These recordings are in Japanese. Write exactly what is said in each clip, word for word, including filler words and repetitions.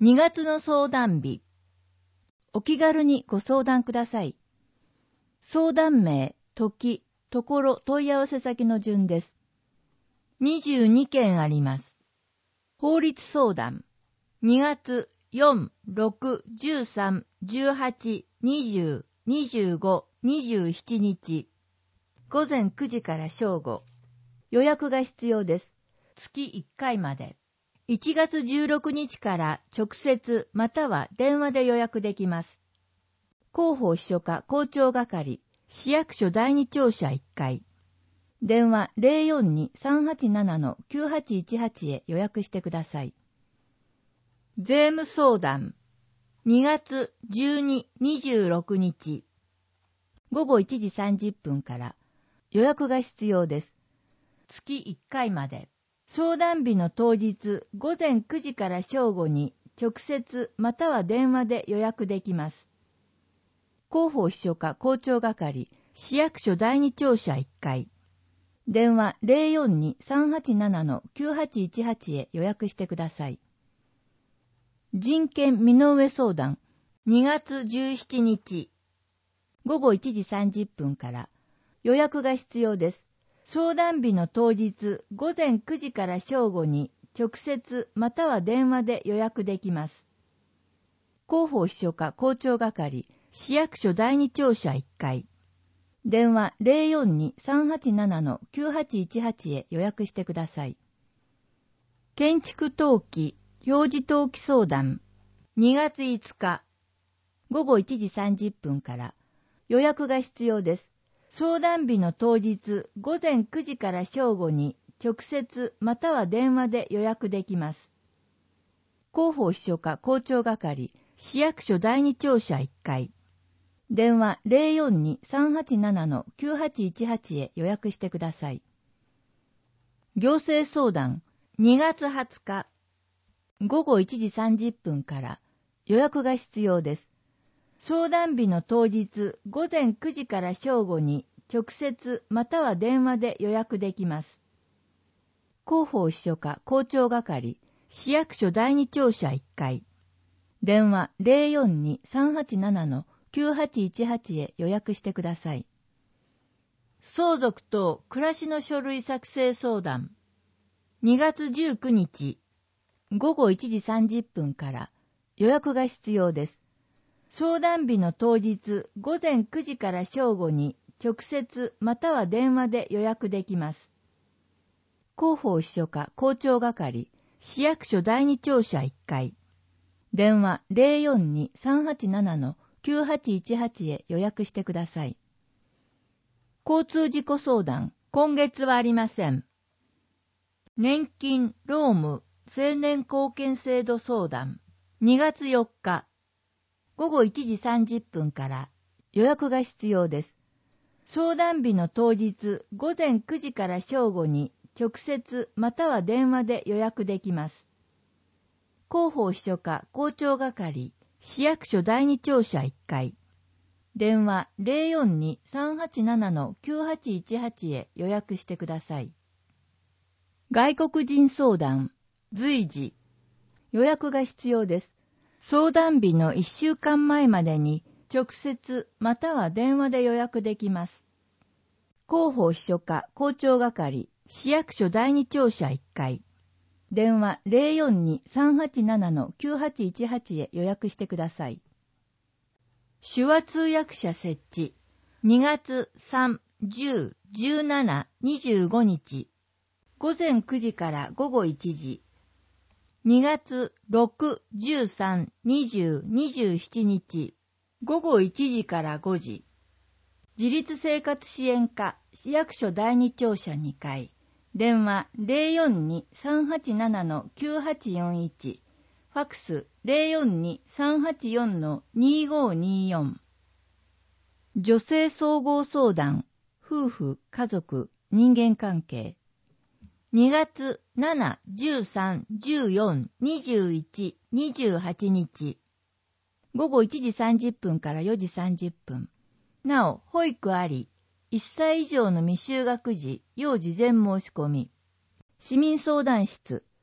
にがつの相談日。お気軽にご相談ください。相談名、時、ところ、問い合わせ先の順です。にじゅうにけんあります。法律相談。にがつよん、ろく、じゅうさん、じゅうはち、にじゅう、にじゅうご、にじゅうしちにち。ごぜんくじから正午。予約が必要です。月いっかいまで。いちがつじゅうろくにちから直接または電話で予約できます。広報秘書課校長係、市役所だいに庁舎いっかい。電話 ゼロよんに さんはちなな きゅうはちいちはち へ予約してください。税務相談。にがつじゅうに、にじゅうろくにち。ごごいちじさんじゅっぷんから予約が必要です。月いっかいまで。相談日の当日ごぜんくじから正午に直接または電話で予約できます。広報秘書課校長係、市役所だいに庁舎いっかい。電話 ゼロよんに さんはちなな きゅうはちいちはち へ予約してください。人権身の上相談。にがつじゅうしちにち。ごごいちじさんじゅっぷんから予約が必要です。相談日の当日ごぜんくじから正午に直接または電話で予約できます。広報秘書課校長係、市役所だいに庁舎いっかい。電話 ゼロよんに さんはちなな きゅうはちいちはち へ予約してください。建築登記、表示登記相談。にがついつか。ごごいちじさんじゅっぷんから予約が必要です。相談日の当日ごぜんくじから正午に直接または電話で予約できます。広報秘書課校長係、市役所だいに庁舎いっかい。電話 ゼロよんに さんはちなな きゅうはちいちはち へ予約してください。行政相談。にがつはつか。ごごいちじさんじゅっぷんから予約が必要です。相談日の当日ごぜんくじから正午に直接または電話で予約できます。広報秘書課校長係、市役所だいに庁舎いっかい。電話 ゼロよんに さんはちなな きゅうはちいちはち へ予約してください。相続等暮らしの書類作成相談。にがつじゅうくにち。ごごいちじさんじゅっぷんから予約が必要です。相談日の当日ごぜんくじから正午に直接または電話で予約できます。広報秘書課校長係、市役所だいに庁舎いっかい。電話 ゼロよんに さんはちなな きゅうはちいちはち へ予約してください。交通事故相談、今月はありません。年金、労務、青年貢献制度相談。にがつよっか。ごごいちじさんじゅっぷんから予約が必要です。相談日の当日ごぜんくじから正午に直接または電話で予約できます。広報秘書課校長係、市役所だいに庁舎いっかい。電話 ゼロよんに さんはちなな きゅうはちいちはち へ予約してください。外国人相談、随時。予約が必要です。相談日のいっしゅうかんまえまでに直接または電話で予約できます。広報秘書課校長係、市役所だいに庁舎いっかい。電話 ゼロよんに さんはちなな きゅうはちいちはち へ予約してください。手話通訳者設置。にがつさん、じゅう、じゅうしち、にじゅうごにち。ごぜんくじからごごいちじ。にがつろく、じゅうさん、にじゅう、にじゅうしちにち。ごごいちじからごじ。自立生活支援課、市役所だいに庁舎にかい。電話 ゼロよんに さんはちなな きゅうはちよんいち。ファックス ゼロよんに さんはちよん にごによん。女性総合相談、夫婦、家族、人間関係。にがつしち、じゅうさん、じゅうよん、にじゅういち、にじゅうはちにち。ごごいちじさんじゅっぷんからよじさんじゅっぷん。なお、保育あり。いっさい以上の未就学児、要事前申し込み。市民相談室。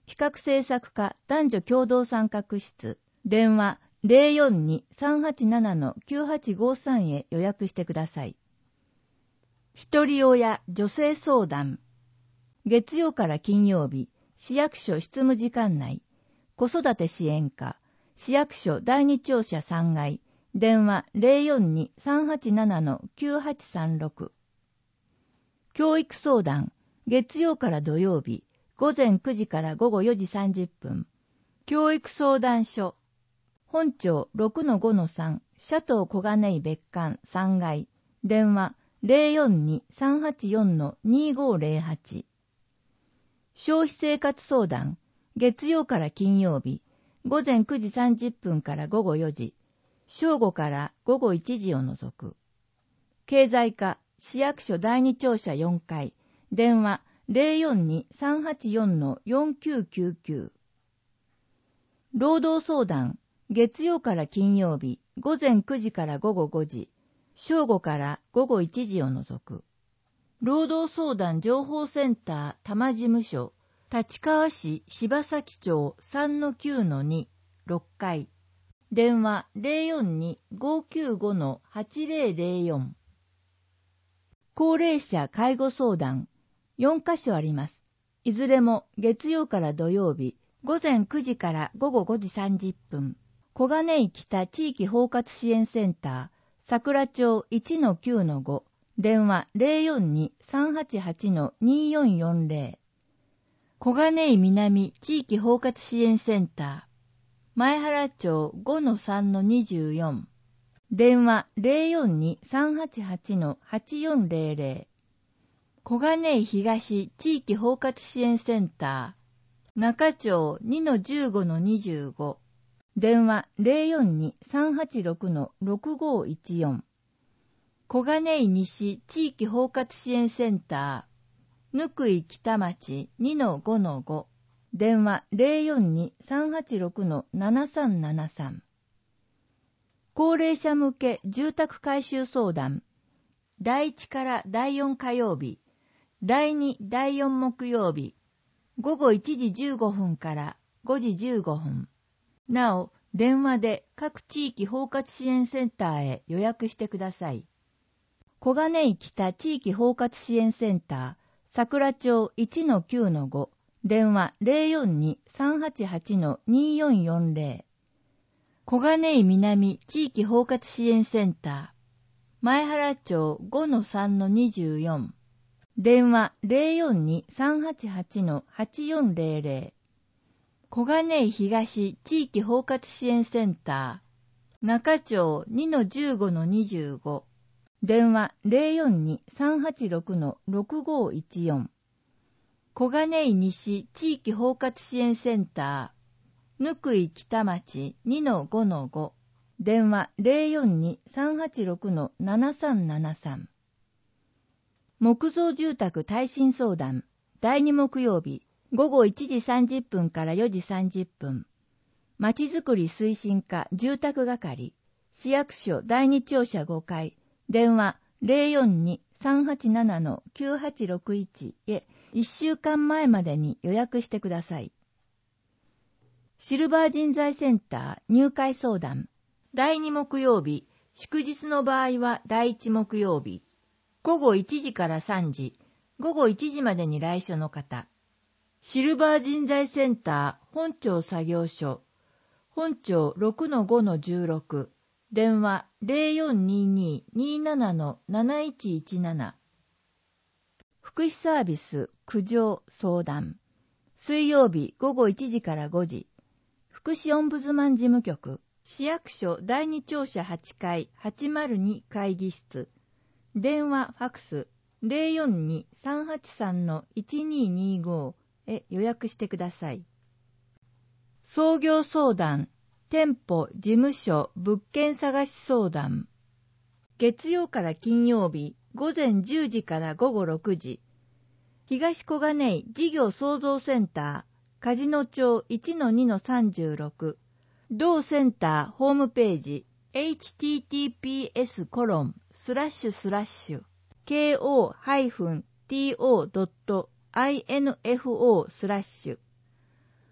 企画制作課男女共同参画室、電話 ゼロよんに さんはちなな きゅうはちごさん へ予約してください。一人親女性相談。月曜から金曜日、市役所執務時間内、子育て支援課、市役所だいに庁舎さんがい、電話 ゼロよんに さんはちなな きゅうはちさんろく。教育相談。月曜から土曜日、ごぜんくじからごごよじさんじゅっぷん。教育相談所。本庁 ろくのごのさん、シャトー小金井別館さんがい、電話 ゼロよんに さんはちよん にごゼロはち。消費生活相談。月曜から金曜日、ごぜんくじさんじゅっぷんからごごよじ、正午からごごいちじを除く。経済課、市役所だいに庁舎よんかい、電話 ゼロよんに さんはちよん よんきゅうきゅうきゅう。労働相談。月曜から金曜日、ごぜんくじからごごごじ、正午からごごいちじを除く。労働相談情報センター多摩事務所、立川市柴崎町 さんのきゅうのに、ろっかい。電話 ゼロよんに ごきゅうご はちゼロゼロよん。高齢者介護相談。よんかしょあります。いずれも月曜から土曜日、ごぜんくじからごごごじさんじゅっぷん。小金井北地域包括支援センター、桜町 いちのきゅうのご、電話 ゼロよんに さんはちはち によんよんゼロ。小金井南地域包括支援センター、前原町 ごのさんのにじゅうよん、電話 ゼロよんに さんはちはち はちよんゼロゼロ。小金井東地域包括支援センター、中町 にのじゅうごのにじゅうご、電話 ゼロよんに さんはちろく ろくごいちよん。小金井西地域包括支援センター、ぬくい北町 にのごのご、電話 ゼロよんに さんはちろく ななさんななさん。高齢者向け住宅改修相談。だいいちからだいよん火曜日、だいに、だいよん木曜日、ごごいちじじゅうごふんからごじじゅうごふん。なお、電話で各地域包括支援センターへ予約してください。小金井北地域包括支援センター、桜町 いちのきゅうのご、電話 ゼロよんに さんはちはち によんよんゼロ。小金井南地域包括支援センター、前原町 ごのさんのにじゅうよん、電話 ゼロよんに さんはちはち はちよんゼロゼロ。小金井東地域包括支援センター、中町 にのじゅうごのにじゅうご、電話 ゼロよんに さんはちろく ろくごいちよん。小金井西地域包括支援センター、ぬくい北町 にのごのご、電話 ゼロよんに さんはちろく ななさんななさん。木造住宅耐震相談。だいに木曜日、ごごいちじさんじゅっぷんからよじさんじゅっぷん。まちづくり推進課住宅係、市役所だいに庁舎ごかい、電話 ゼロよんに さんはちなな きゅうはちろくいち へいっしゅうかんまえまでに予約してください。シルバー人材センター入会相談。だいに木曜日、祝日の場合はだいいち木曜日、ごごいちじからさんじ、ごごいちじまでに来所の方。シルバー人材センター本庁作業所、本庁 ろくのごのじゅうろく、電話 ゼロよんにに になな なないちいちなな。福祉サービス苦情相談。水曜日ごごいちじからごじ、福祉オンブズマン事務局、市役所だいに庁舎はちかいはちまるに会議室、電話ファクス ゼロよんに さんはちさん いちににご へ予約してください。創業相談、店舗、事務所、物件探し相談。月曜から金曜日、ごぜんじゅうじからごごろくじ、東小金井事業創造センター、梶野町 いちのにのさんじゅうろく、同センターホームページ、エイチティーティーピーエスコロンスラッシュスラッシュケーオーティーオードットアイエヌエフオースラッシュ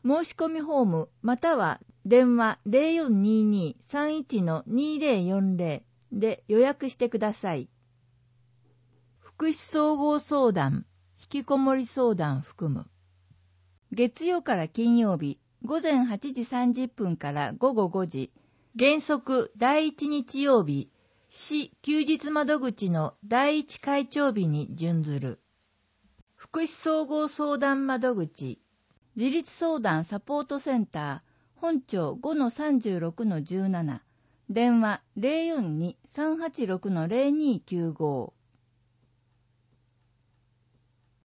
申し込みフォームまたは電話 ゼロよんにーにーさんいちのにーゼロよんゼロ で予約してください。福祉総合相談、引きこもり相談含む。月曜から金曜日、午前はちじさんじゅっぷんから午後ごじ、原則第一日曜日、市休日窓口の第一会長日に準ずる。福祉総合相談窓口、自立相談サポートセンター、本町 ごのさんじゅうろくのじゅうなな、電話 ゼロよんにーさんはちろくのゼロにーきゅうご。